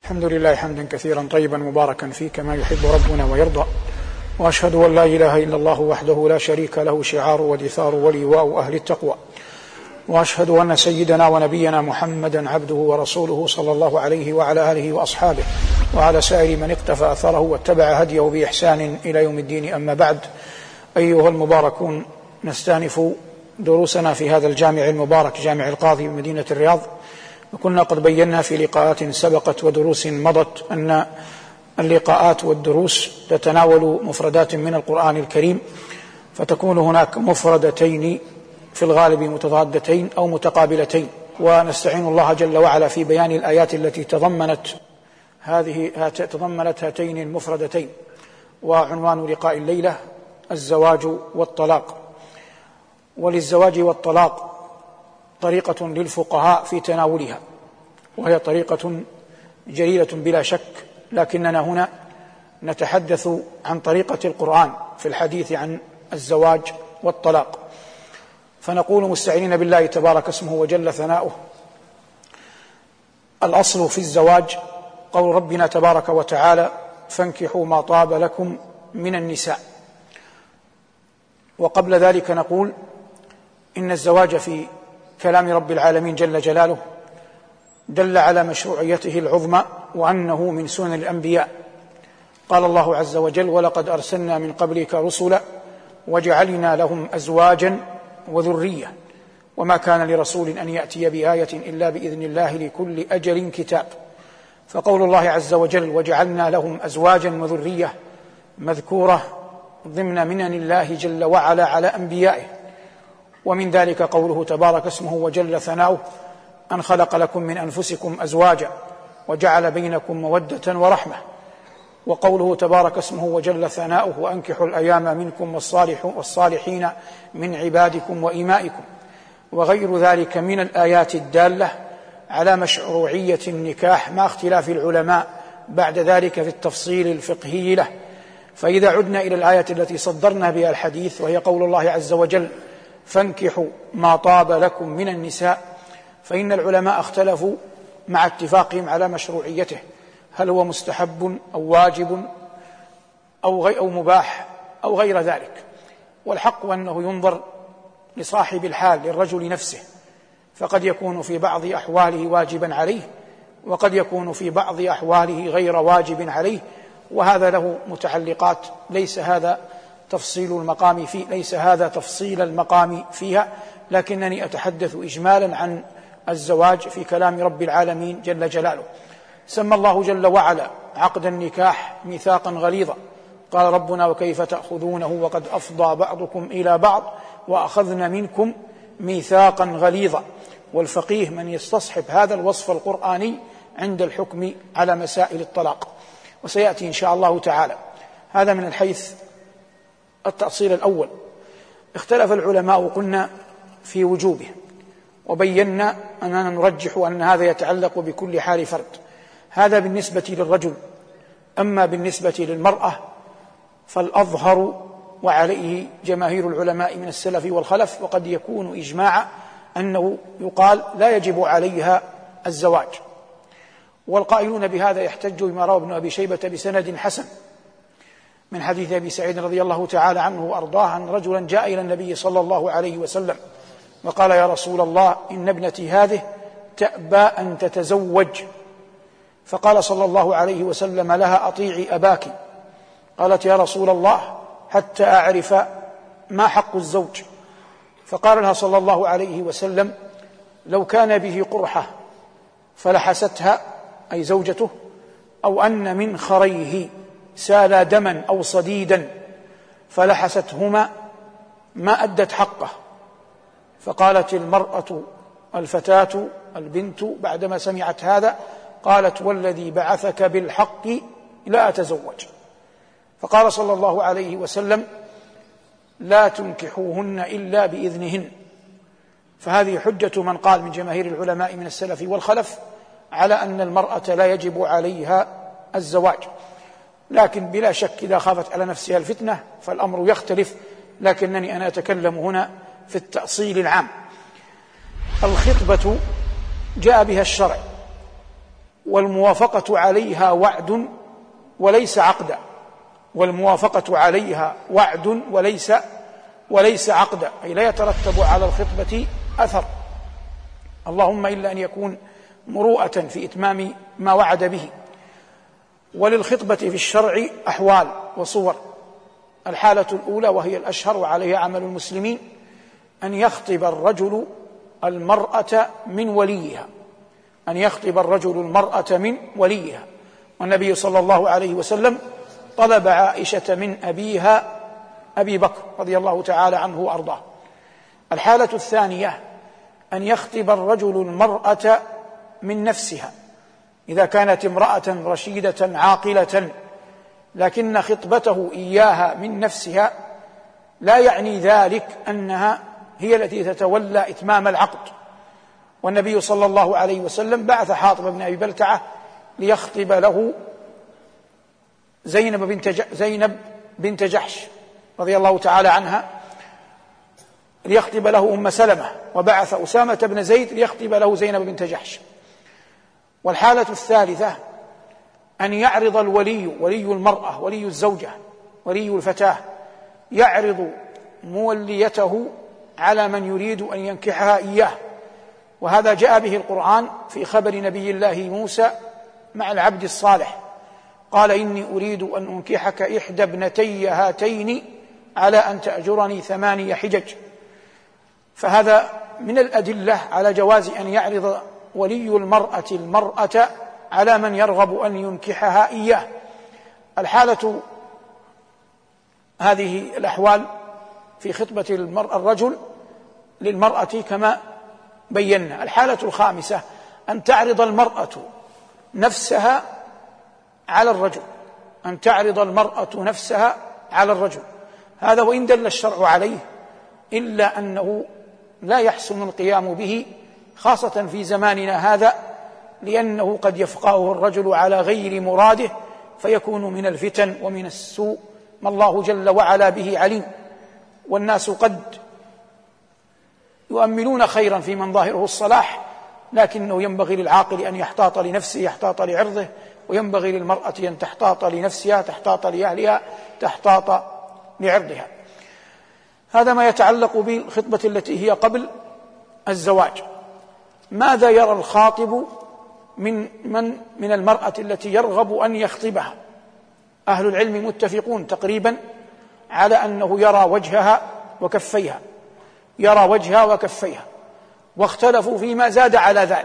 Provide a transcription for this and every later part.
الحمد لله حمدا كثيرا طيبا مباركا فيه كما يحب ربنا ويرضى، وأشهد أن لا إله إلا الله وحده لا شريك له شعار ودثار ولواء أهل التقوى، وأشهد أن سيدنا ونبينا محمدا عبده ورسوله صلى الله عليه وعلى آله وأصحابه وعلى سائر من اقتفى أثره واتبع هديه بإحسان إلى يوم الدين. أما بعد، أيها المباركون، نستأنف دروسنا في هذا الجامع المبارك، جامع القاضي بمدينة الرياض. وكنا قد بينا في لقاءات سبقت ودروس مضت أن اللقاءات والدروس تتناول مفردات من القرآن الكريم، فتكون هناك مفردتين في الغالب متضادتين أو متقابلتين، ونستعين الله جل وعلا في بيان الآيات التي تضمنت هاتين المفردتين. وعنوان لقاء الليلة الزواج والطلاق. وللزواج والطلاق طريقة للفقهاء في تناولها، وهي طريقة جليلة بلا شك، لكننا هنا نتحدث عن طريقة القرآن في الحديث عن الزواج والطلاق. فنقول مستعينين بالله تبارك اسمه وجل ثناؤه: الأصل في الزواج قول ربنا تبارك وتعالى: فانكحوا ما طاب لكم من النساء. وقبل ذلك نقول إن الزواج في كلام رب العالمين جل جلاله دل على مشروعيته العظمى، وأنه من سنن الأنبياء. قال الله عز وجل: ولقد أرسلنا من قبلك رسلا وجعلنا لهم أزواجا وذرية وما كان لرسول أن يأتي بآية إلا بإذن الله لكل أجل كتاب. فقول الله عز وجل وجعلنا لهم أزواجا وذرية مذكورة ضمن منن الله جل وعلا على أنبيائه. ومن ذلك قوله تبارك اسمه وجل ثناؤه: أن خلق لكم من أنفسكم أزواجا وجعل بينكم مودة ورحمة. وقوله تبارك اسمه وجل ثناؤه: وأنكحوا الأيام منكم والصالحين من عبادكم وإمائكم. وغير ذلك من الآيات الدالة على مشروعية النكاح مع اختلاف العلماء بعد ذلك في التفصيل الفقهي له. فإذا عدنا إلى الآية التي صدرنا بها الحديث، وهي قول الله عز وجل: فانكحوا ما طاب لكم من النساء، فإن العلماء اختلفوا مع اتفاقهم على مشروعيته، هل هو مستحب أو واجب أو مباح أو غير ذلك. والحق أنه ينظر لصاحب الحال، للرجل نفسه، فقد يكون في بعض أحواله واجبا عليه، وقد يكون في بعض أحواله غير واجب عليه، وهذا له متعلقات ليس هذا تفصيل المقام فيها، لكنني أتحدث إجمالا عن الزواج في كلام رب العالمين جل جلاله. سمى الله جل وعلا عقد النكاح ميثاقا غليظا. قال ربنا: وكيف تأخذونه وقد أفضى بعضكم إلى بعض وأخذن منكم ميثاقا غليظا. والفقيه من يستصحب هذا الوصف القرآني عند الحكم على مسائل الطلاق، وسيأتي إن شاء الله تعالى. هذا من الحيث التأصيل الأول. اختلف العلماء قلنا في وجوبه، وبينا أننا نرجح أن هذا يتعلق بكل حال فرد. هذا بالنسبة للرجل. أما بالنسبة للمرأة فالأظهر، وعليه جماهير العلماء من السلف والخلف، وقد يكون إجماعا، أنه يقال لا يجب عليها الزواج. والقائلون بهذا يحتج بما روى ابن أبي شيبة بسند حسن من حديث أبي سعيد رضي الله تعالى عنه وأرضاه أن رجلا جاء إلى النبي صلى الله عليه وسلم وقال: يا رسول الله، إن ابنتي هذه تأبى أن تتزوج. فقال صلى الله عليه وسلم لها: أطيعي أباك. قالت: يا رسول الله، حتى أعرف ما حق الزوج. فقال لها صلى الله عليه وسلم: لو كان به قرحة فلحستها، أي زوجته، أو أن من خريه سالا دما أو صديدا فلحستهما ما أدت حقه. فقالت المرأة الفتاة البنت بعدما سمعت هذا، قالت: والذي بعثك بالحق لا أتزوج. فقال صلى الله عليه وسلم: لا تنكحوهن إلا بإذنهن. فهذه حجة من قال من جماهير العلماء من السلف والخلف على أن المرأة لا يجب عليها الزواج. لكن بلا شك إذا خافت على نفسها الفتنة فالأمر يختلف، لكنني أنا أتكلم هنا في التأصيل العام. الخطبة جاء بها الشرع، والموافقة عليها وعد وليس عقدا، والموافقة عليها وعد وليس عقدا، أي لا يترتب على الخطبة أثر، اللهم إلا أن يكون مروءة في إتمام ما وعد به. وللخطبة في الشرع أحوال وصور. الحالة الأولى وهي الأشهر وعليها عمل المسلمين، أن يخطب الرجل المرأة من وليها، أن يخطب الرجل المرأة من وليها. والنبي صلى الله عليه وسلم طلب عائشة من أبيها أبي بكر رضي الله تعالى عنه وأرضاه. الحالة الثانية أن يخطب الرجل المرأة من نفسها، إذا كانت امرأة رشيدة عاقلة لكن خطبته إياها من نفسها لا يعني ذلك أنها هي التي تتولى إتمام العقد. والنبي صلى الله عليه وسلم بعث حاطب بن أبي بلتعة ليخطب له زينب بنت جحش رضي الله تعالى عنها، ليخطب له أم سلمة، وبعث أسامة بن زيد ليخطب له زينب بنت جحش. والحالة الثالثة أن يعرض الولي، ولي المرأة، ولي الزوجة، ولي الفتاة، يعرض موليته على من يريد أن ينكحها إياه. وهذا جاء به القرآن في خبر نبي الله موسى مع العبد الصالح، قال إني أريد أن أنكحك إحدى ابنتي هاتين على أن تأجرني 8 حجج. فهذا من الأدلة على جواز أن يعرض ولي المرأة على من يرغب أن ينكحها إياه. الحالة هذه الأحوال في خطبة الرجل للمرأة كما بينا. الحالة الخامسة أن تعرض المرأة نفسها على الرجل، أن تعرض المرأة نفسها على الرجل. هذا وإن دل الشرع عليه إلا أنه لا يحسن القيام به خاصة في زماننا هذا، لأنه قد يفقهه الرجل على غير مراده فيكون من الفتن ومن السوء ما الله جل وعلا به عليم. والناس قد يؤملون خيرا في من ظاهره الصلاح، لكنه ينبغي للعاقل أن يحتاط لنفسه، يحتاط لعرضه، وينبغي للمرأة أن تحتاط لنفسها، تحتاط لأهلها، تحتاط لعرضها. هذا ما يتعلق بالخطبة التي هي قبل الزواج. ماذا يرى الخاطب من المرأة التي يرغب أن يخطبها؟ أهل العلم متفقون تقريبا على أنه يرى وجهها وكفيها، يرى وجهها وكفيها، واختلفوا فيما زاد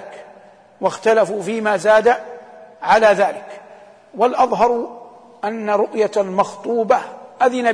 على ذلك، والأظهر أن رؤية المخطوبة أذن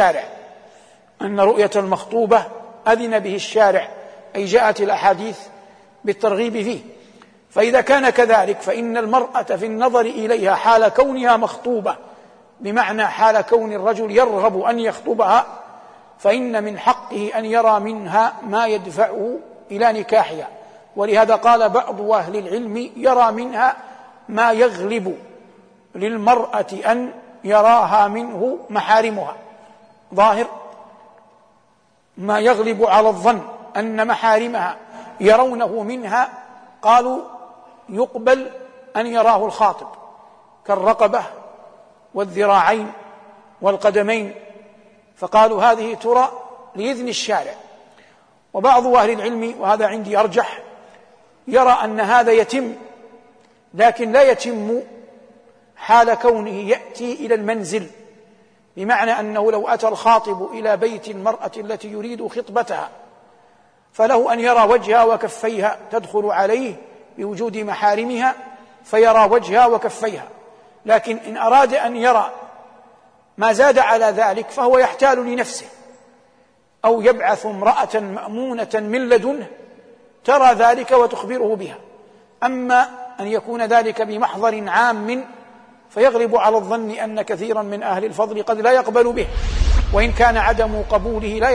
به الشارع، أي جاءت الأحاديث بالترغيب فيه. فإذا كان كذلك فإن المرأة في النظر إليها حال كونها مخطوبة، بمعنى حال كون الرجل يرغب أن يخطبها، فإن من حقه أن يرى منها ما يدفعه إلى نكاحها. ولهذا قال بعض أهل العلم يرى منها ما يغلب للمرأة أن يراها منه محارمها، ظاهر ما يغلب على الظن أن محارمها يرونه منها، قالوا يقبل أن يراه الخاطب كالرقبة والذراعين والقدمين، فقالوا هذه ترى لإذن الشارع. وبعض أهل العلم، وهذا عندي أرجح، يرى أن هذا يتم، لكن لا يتم حال كونه يأتي إلى المنزل، بمعنى أنه لو أتى الخاطب إلى بيت المرأة التي يريد خطبتها فله أن يرى وجهها وكفيها، تدخل عليه بوجود محارمها فيرى وجهها وكفيها. لكن إن أراد أن يرى ما زاد على ذلك فهو يحتال لنفسه، أو يبعث امرأة مأمونة من لدنه ترى ذلك وتخبره بها. أما أن يكون ذلك بمحضر عام فيغلب على الظن أن كثيرا من أهل الفضل قد لا يقبل به، وإن كان عدم قبوله لا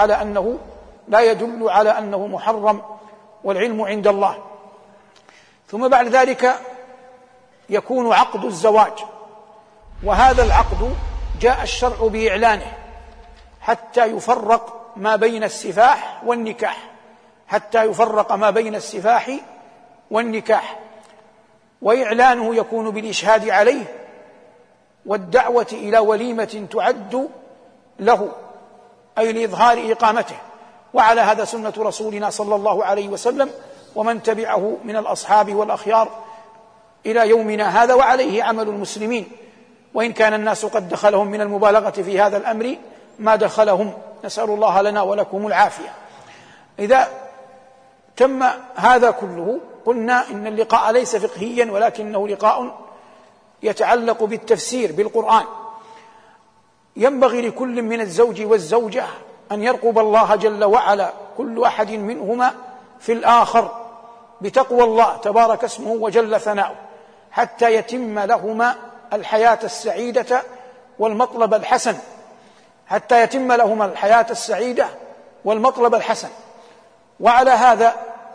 يدل على أنه محرم، والعلم عند الله. ثم بعد ذلك يكون عقد الزواج، وهذا العقد جاء الشرع بإعلانه حتى يفرق ما بين السفاح والنكاح، وإعلانه يكون بالإشهاد عليه والدعوة إلى وليمة تعد له، أي لإظهار إقامته. وعلى هذا سنة رسولنا صلى الله عليه وسلم ومن تبعه من الأصحاب والأخيار إلى يومنا هذا، وعليه عمل المسلمين، وإن كان الناس قد دخلهم من المبالغة في هذا الأمر ما دخلهم، نسأل الله لنا ولكم العافية. إذا تم هذا كله قلنا إن اللقاء ليس فقهيا ولكنه لقاء يتعلق بالتفسير بالقرآن. ينبغي لكل من الزوج والزوجة أن يرقب الله جل وعلا كل أحد منهما في الآخر بتقوى الله تبارك اسمه وجل ثناؤه، حتى يتم لهما الحياة السعيدة والمطلب الحسن، حتى يتم لهما الحياة السعيدة والمطلب الحسن. وعلى هذا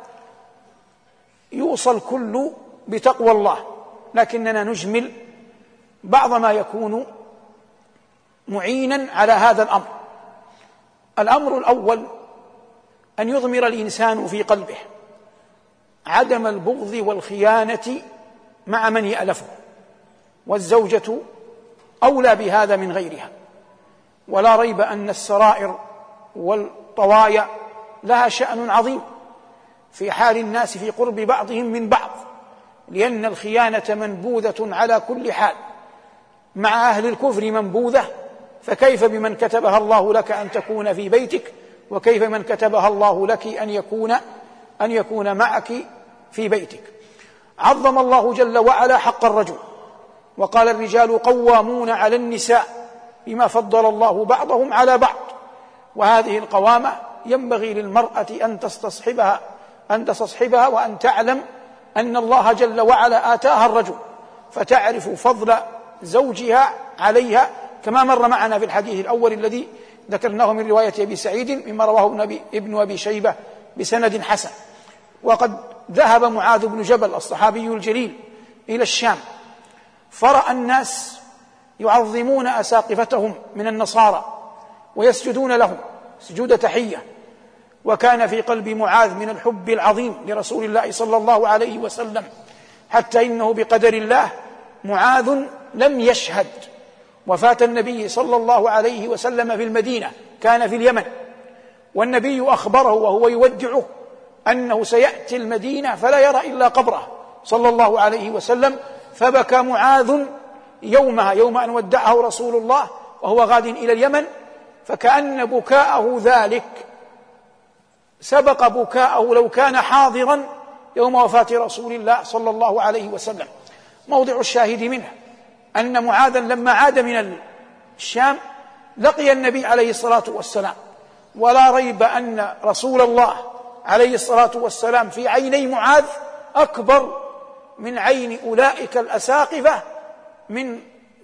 يوصل كل بتقوى الله، لكننا نجمل بعض ما يكون معينا على هذا الأمر. الأمر الأول أن يضمر الإنسان في قلبه عدم البغض والخيانة مع من يألفه، والزوجة أولى بهذا من غيرها. ولا ريب أن السرائر والطوايا لها شأن عظيم في حال الناس في قرب بعضهم من بعض، لأن الخيانة منبوذة على كل حال، مع أهل الكفر منبوذة، فكيف بمن كتبها الله لك أن تكون في بيتك، وكيف من كتبها الله لك أن يكون معك في بيتك. عظم الله جل وعلا حق الرجل وقال الرجال قوامون على النساء بما فضل الله بعضهم على بعض، وهذه القوامة ينبغي للمرأة أن تستصحبها وأن تعلم أن الله جل وعلا آتاها الرجل، فتعرف فضل زوجها عليها، كما مر معنا في الحديث الأول الذي ذكرناه من رواية أبي سعيد مما رواه ابن أبي شيبة بسند حسن. وقد ذهب معاذ بن جبل الصحابي الجليل إلى الشام، فرأى الناس يعظمون أساقفتهم من النصارى ويسجدون لهم سجود تحية، وكان في قلب معاذ من الحب العظيم لرسول الله صلى الله عليه وسلم، حتى إنه بقدر الله معاذ لم يشهد وفاة النبي صلى الله عليه وسلم في المدينة، كان في اليمن، والنبي أخبره وهو يودعه أنه سيأتي المدينة فلا يرى إلا قبره صلى الله عليه وسلم، فبكى معاذ يومها، يوم أن ودعه رسول الله وهو غاد إلى اليمن، فكأن بكاءه ذلك سبق بكاءه لو كان حاضرا يوم وفاة رسول الله صلى الله عليه وسلم. موضع الشاهد منه أن معاذا لما عاد من الشام لقي النبي عليه الصلاة والسلام، ولا ريب أن رسول الله عليه الصلاة والسلام في عيني معاذ أكبر من عين أولئك الأساقفة، من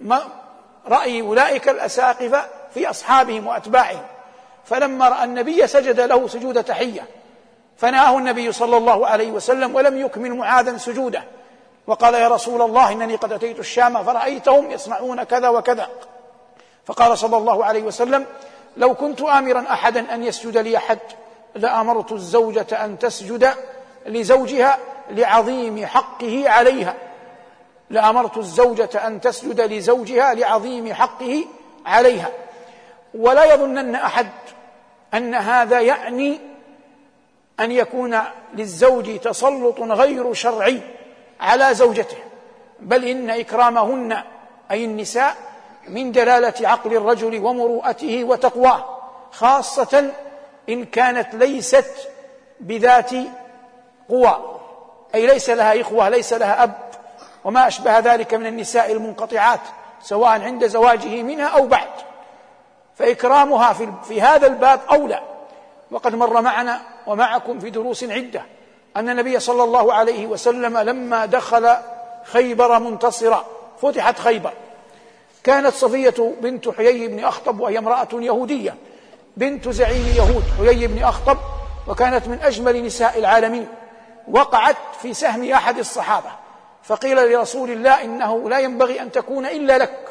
رأي أولئك الأساقفة في أصحابهم وأتباعهم. فلما رأى النبي سجد له سجود تحية، فنهاه النبي صلى الله عليه وسلم ولم يكمل معاذا سجوده، وقال يا رسول الله إنني قد أتيت الشام فرأيتهم يصنعون كذا وكذا. فقال صلى الله عليه وسلم لو كنت آمرا أحدا أن يسجد لي أحد لأمرت الزوجة أن تسجد لزوجها لعظيم حقه عليها، لأمرت الزوجة أن تسجد لزوجها لعظيم حقه عليها. ولا يظنن أحد أن هذا يعني أن يكون للزوج تسلط غير شرعي على زوجته، بل إن إكرامهن أي النساء من دلالة عقل الرجل ومروءته وتقواه، خاصة إن كانت ليست بذات قوى، أي ليس لها إخوة، ليس لها أب وما أشبه ذلك من النساء المنقطعات سواء عند زواجه منها أو بعد، فإكرامها في هذا الباب أولى. وقد مر معنا ومعكم في دروس عدة أن النبي صلى الله عليه وسلم لما دخل خيبر منتصرا، فتحت خيبر، كانت صفية بنت حيي بن أخطب، وهي امرأة يهودية بنت زعيم يهود حيي بن أخطب، وكانت من أجمل نساء العالمين، وقعت في سهم أحد الصحابة، فقيل لرسول الله إنه لا ينبغي أن تكون إلا لك،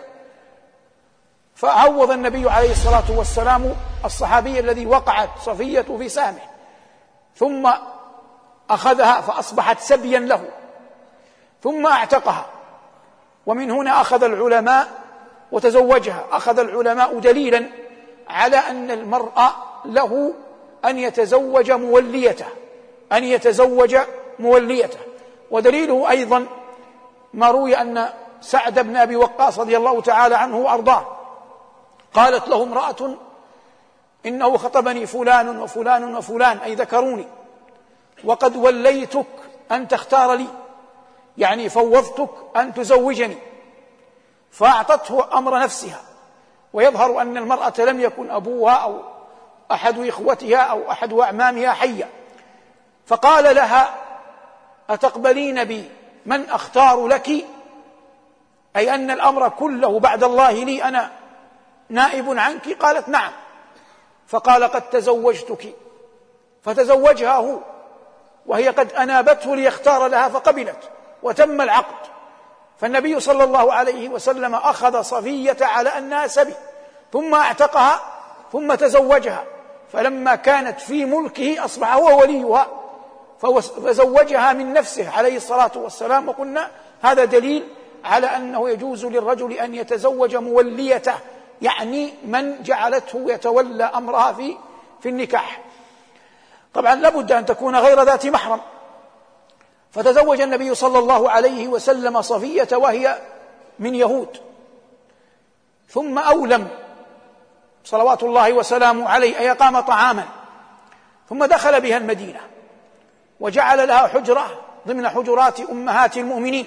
فعوض النبي عليه الصلاة والسلام الصحابي الذي وقعت صفية في سهمه، ثم أخذها فأصبحت سبيا له. ثم اعتقها. ومن هنا أخذ العلماء وتزوجها، أخذ العلماء دليلا على أن المرء له أن يتزوج موليته، أن يتزوج موليته. ودليله أيضا ما روي أن سعد بن أبي وقاص رضي الله تعالى عنه وأرضاه قالت له امرأة: إنه خطبني فلان وفلان وفلان، أي ذكروني، وقد وليتك أن تختار لي، يعني فوضتك أن تزوجني. فأعطته أمر نفسها. ويظهر أن المرأة لم يكن أبوها أو أحد إخوتها أو أحد أعمامها حيا، فقال لها: أتقبلين بي من أختار لك؟ أي أن الأمر كله بعد الله لي، أنا نائب عنك. قالت: نعم. فقال: قد تزوجتك. فتزوجها هو، وهي قد أنابته ليختار لها، فقبلت وتم العقد. فالنبي صلى الله عليه وسلم أخذ صفية على أنها سبي، ثم اعتقها، ثم تزوجها. فلما كانت في ملكه أصبح هو وليها، فزوجها من نفسه عليه الصلاة والسلام. وقلنا هذا دليل على أنه يجوز للرجل أن يتزوج موليته، يعني من جعلته يتولى أمرها في النكاح. طبعا لابد أن تكون غير ذات محرم. فتزوج النبي صلى الله عليه وسلم صفية وهي من يهود، ثم أولم صلوات الله وسلامه عليه، أي أقام طعاما، ثم دخل بها المدينة وجعل لها حجرة ضمن حجرات أمهات المؤمنين.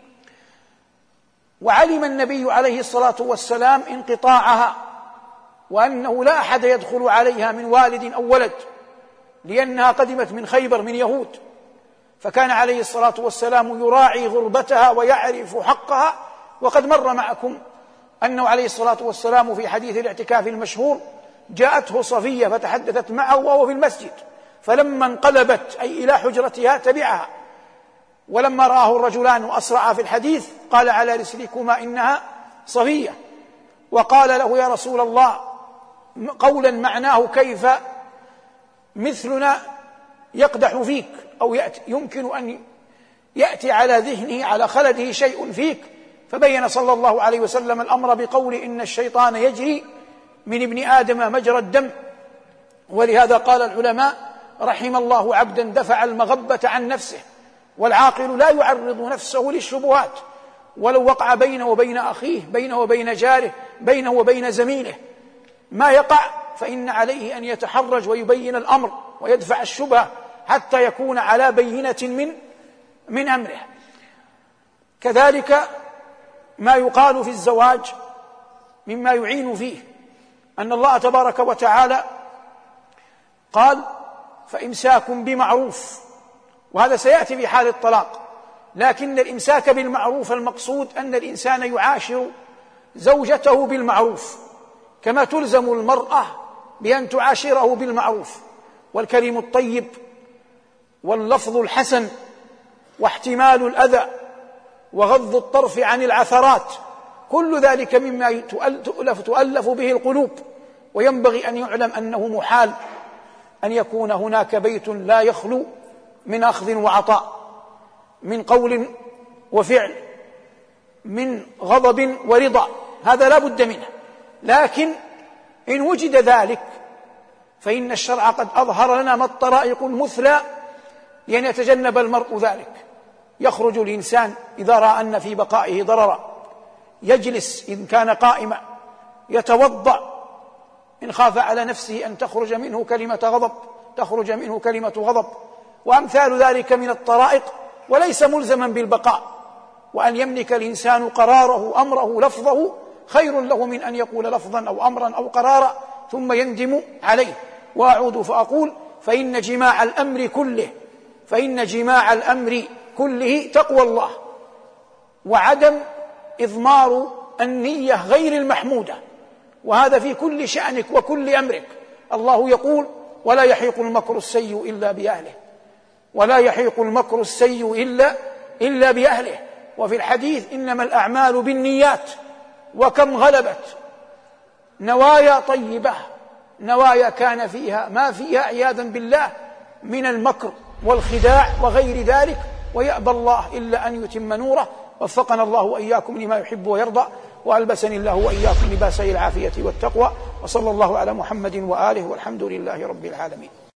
وعلم النبي عليه الصلاة والسلام انقطاعها، وأنه لا أحد يدخل عليها من والد أو ولد، لأنها قدمت من خيبر من يهود. فكان عليه الصلاة والسلام يراعي غربتها ويعرف حقها. وقد مر معكم أنه عليه الصلاة والسلام في حديث الاعتكاف المشهور جاءته صفية فتحدثت معه وهو في المسجد، فلما انقلبت أي إلى حجرتها تبعها، ولما رآه الرجلان وأسرعا في الحديث قال: على رسلكما إنها صفية. وقال له: يا رسول الله، قولا معناه: كيف مثلنا يقدح فيك، أو يمكن أن يأتي على ذهنه على خلده شيء فيك. فبين صلى الله عليه وسلم الأمر بقول: إن الشيطان يجري من ابن آدم مجرى الدم. ولهذا قال العلماء: رحم الله عبدا دفع المغبة عن نفسه. والعاقل لا يعرض نفسه للشبهات، ولو وقع بينه وبين أخيه، بينه وبين جاره، بينه وبين زميله ما يقع، فإن عليه أن يتحرج ويبين الأمر ويدفع الشبهة حتى يكون على بينة من أمره. كذلك ما يقال في الزواج مما يعين فيه أن الله تبارك وتعالى قال: فإمساك بمعروف، وهذا سيأتي في حال الطلاق. لكن الإمساك بالمعروف المقصود أن الإنسان يعاشر زوجته بالمعروف، كما تلزم المرأة بأن تعاشره بالمعروف. والكلم الطيب واللفظ الحسن واحتمال الأذى وغض الطرف عن العثرات، كل ذلك مما تؤلف به القلوب. وينبغي أن يعلم أنه محال أن يكون هناك بيت لا يخلو من أخذ وعطاء، من قول وفعل، من غضب ورضا، هذا لا بد منه. لكن إن وجد ذلك فإن الشرع قد أظهر لنا ما الطرائق المثلى لأن يتجنب المرء ذلك. يخرج الإنسان إذا رأى أن في بقائه ضررا، يجلس إن كان قائما، يتوضأ إن خاف على نفسه أن تخرج منه كلمة غضب، وأمثال ذلك من الطرائق، وليس ملزما بالبقاء. وأن يملك الإنسان قراره أمره لفظه خير له من أن يقول لفظا أو أمرا أو قرارا ثم يندم عليه. وأعود فأقول: فإن جماع الأمر كله تقوى الله، وعدم إضمار النية غير المحمودة، وهذا في كل شأنك وكل أمرك. الله يقول: ولا يحيق المكر السيء إلا بأهله. وفي الحديث: إنما الأعمال بالنيات. وكم غلبت نوايا طيبة، نوايا كان فيها ما فيها عياذا بالله من المكر والخداع وغير ذلك، ويأبى الله إلا أن يتم نوره. وفقنا الله وإياكم لما يحب ويرضى، وألبسني الله وإياكم لباسي العافية والتقوى، وصلى الله على محمد وآله، والحمد لله رب العالمين.